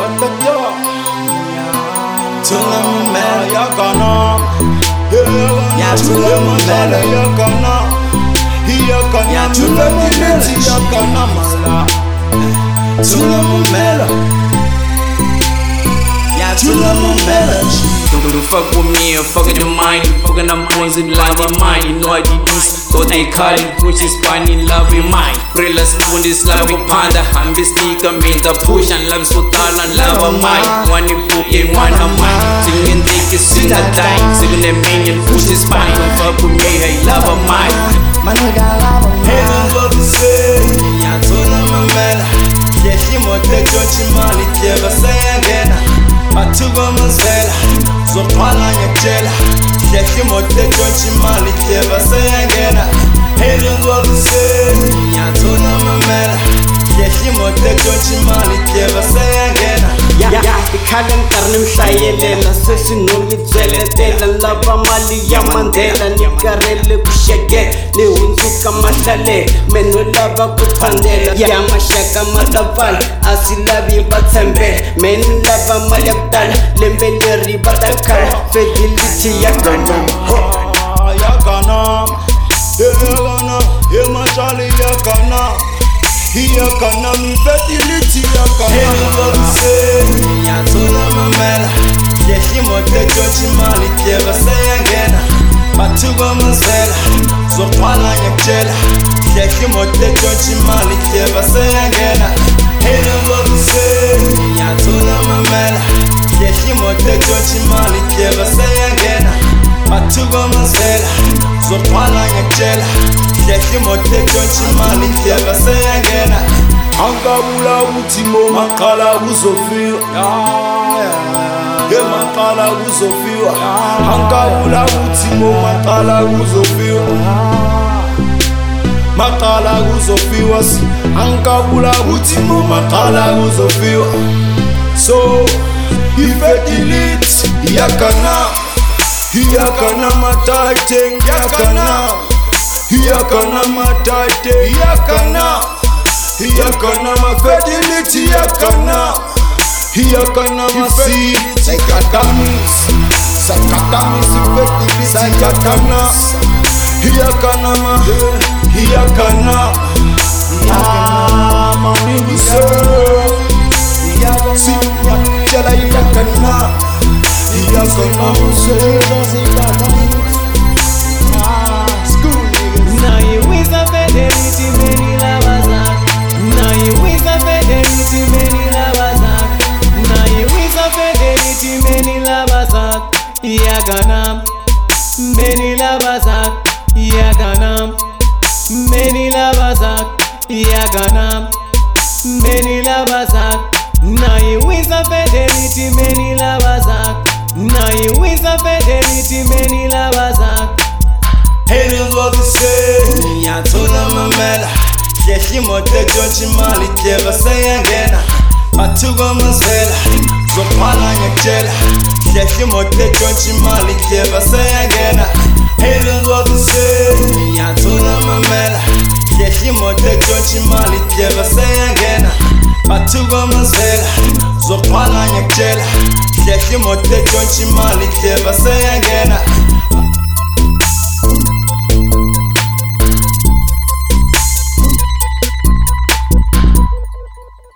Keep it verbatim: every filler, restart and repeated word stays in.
Tula mumela yakana, ya tula mumela yakana, yakana tula mumela yakana mala, tula mumela, ya tula mumela. Don't fuck with me, or fucking the mind, fucking them boys in love with mine. You know I did this, so they call it, which is fine in love with mine. Real spoon is love with panda, I'm the stick, I'm in the push, and love so tall and love of mine. One if you get one of mine, singing dick is in a dime, singing the minion, push is fine. Don't fuck with me, hey, love of mine. Hey, this what we say, ya tula mumela, yeah, she mo take your chimali, never say again. Atuba mazela, zopala nyakela, yaki mote jonchi mali teba sayangena. Hey, this what we say, ya tula mumela, yaki mote jonchi mali teba sayangena. Ya ya, ikhagan karnim shayelela, sesi numi zeletela, lava mali ya mandela, nikarele kushege, ni unzuka matale, menu lava kupandela, ya mashaka mataval, asilabi batembe, menu lava mayakdal, lembeleri batakal, fidelity yakana, yakana, yakana, yemachali yakana. Yakana mi fidelity yakana. Hey, what we say, ya tula mumela, yaki mote jonchi mali teba sayangena. Atuba mazela, zopala nyakela, yaki mote jonchi mali teba sayangena. Hey, what we say, ya tula mumela, yaki mote jonchi mali teba sayangena. Atuba mazela, zopala nyakela, yaki mote jonchi mali teba sayangena. Angabula utimo makala uzofika, ye makala uzofika. Angabula utimo makala uzofika, makala uzofika. Angabula utimo makala uzofika. So ifedilite yakana, yakana matate yakana, yakana matate yakana. Yakana ma fidelity yakana, yakana ma seed sakatamis, sakatamis fidelity yakana, yakana ma, yakana, ah mami biso, si jala yakana, yakana biso, yakana. Now you is a fidelity, many lovers are. Now you is a fidelity, many lovers are. Now you is a fidelity, many lovers are. Yakana, many lovers are. Yakana, many lovers are. Yakana, many lovers are. Now you is a fidelity, many lovers are. Now you is a fidelity, many lovers are. Hey, this what we say, ya tula mumela, yaki mote jonchi mali teba sayangena. Atuba mazela, zopala nyakela, yaki mote jonchi mali teba sayangena. Hey, this what we say, ya tula mumela, yaki mote jonchi mali teba sayangena. Atuba mazela, zopala nyakela, yaki mote jonchi mali teba sayangena.